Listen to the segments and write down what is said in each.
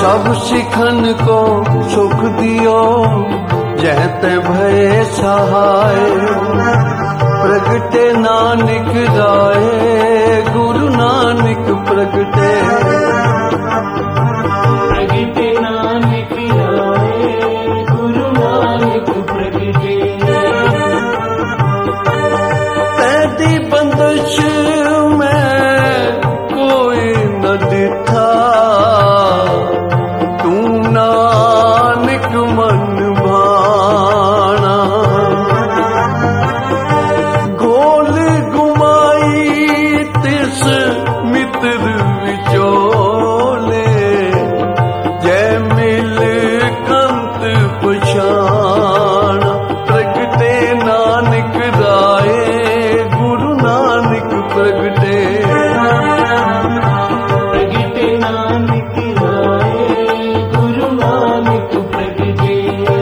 सब सिखन को सुख दियो जहते भय सहाय। प्रगटे नानक राय गुरु नानक प्रगटे। प्रगटे नानक राय गुरु नानक प्रगटे। तेरी बंदिश में कोई न दिथा तू नानक मन भाना। गोल गुमाई तिस मित्र विचोले जय मिल कंत पछाना। प्रगटे नानक राय गुरु नानक प्रगटे। प्रगटे नानक राय गुरु नानक प्रगटे।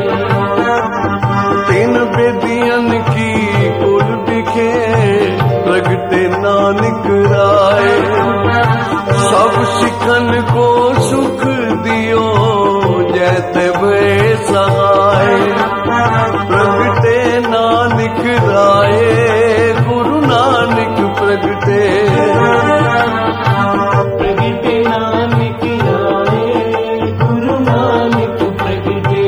तीन बेदियन की कुल दिखे प्रगटे नानक राय। सब सिखन को सुख दियो जैते भय सहाय। प्रगटे नानक राय गुरु नानक प्रगटे। प्रगटे नानक राय गुरु नानक प्रगटे।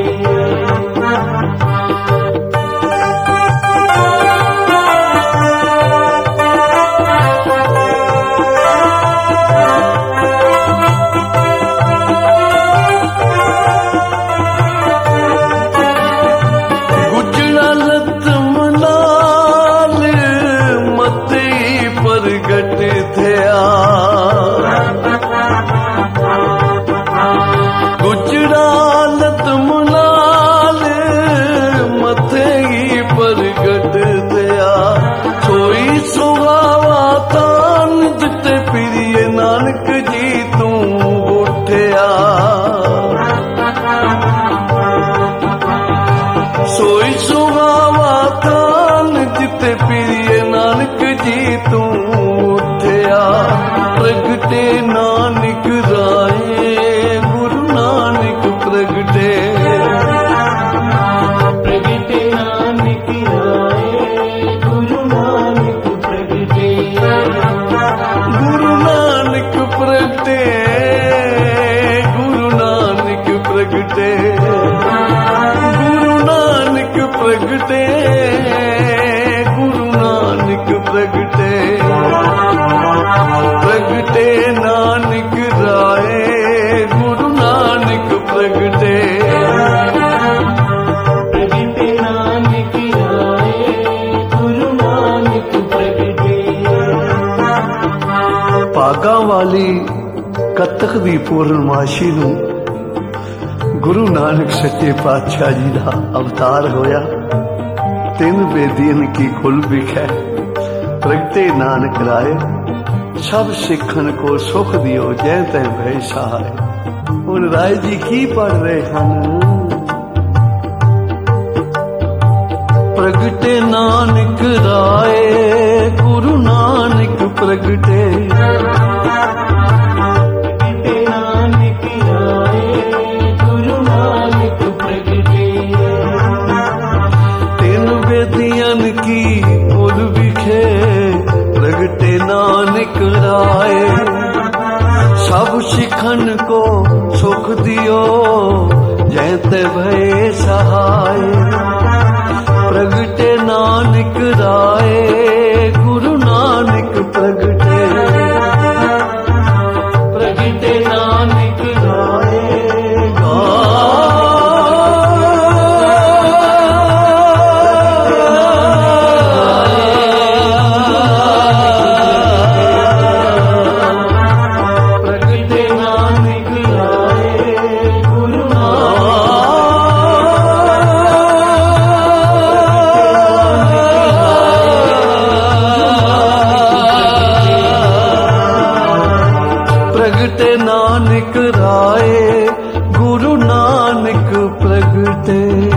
गुजरात मलाल मते प्रगट थया। गुजरात मलाल मथे प्रगट थया। सोई सुहावा तान दिते प्रिय नानक जी तू उठया। सोई सुहावा तान जिते प्रिय नानक जी तू उठया। प्रगटे नानक राय गुरु नानक प्रगटे। प्रगटे नानक राय गुरु नानक प्रगटे। गुरु नानक प्रगटे गुरु नानक प्रगटे। गुरु नानक प्रगटे गुरु नानक प्रगटे। प्रगटे नानक राय गुरु नानक प्रगटे। प्रगटे नानक राय गुरु नानक प्रगटे। ਭਾਗਾਂ ਵਾਲੀ ਕੱਤਕ ਦੀ ਪੂਰਨਮਾਸ਼ੀ ਨੂੰ ਗੁਰੂ ਨਾਨਕ ਸੱਚੇ ਪਾਤਸ਼ਾਹ ਜੀ ਦਾ ਅਵਤਾਰ ਹੋਇਆ। ਤਿੰਨ ਬੇਦੀਆਂ ਕੀ ਕੁਲ ਵਿਖੇ ਪ੍ਰਗਟੇ ਨਾਨਕ ਰਾਏ। ਸਭ ਸਿੱਖਣ ਕੋ ਸੁਖ ਦਿਓ ਜੈ ਤੈ ਭੈ ਸਹਾय। ਹੁਣ ਰਾਏ ਜੀ ਕੀ ਪੜ ਰਹੇ ਹਨ? प्रगटे नानक राय गुरु नानक प्रगटे। प्रगटे नानक राय गुरु नानक प्रगटे। तीन बेदियन की कुल विखे प्रगटे नानक राय। सब सिखन को सुख दियो जैते भय सहाय। प्रगटे नानक राय गुरु नानक प्रगटे। प्रगटे नानक राय प्रगटे नानक राय गुरु प्रगटे नानक राय गुरु नानक प्रगटे।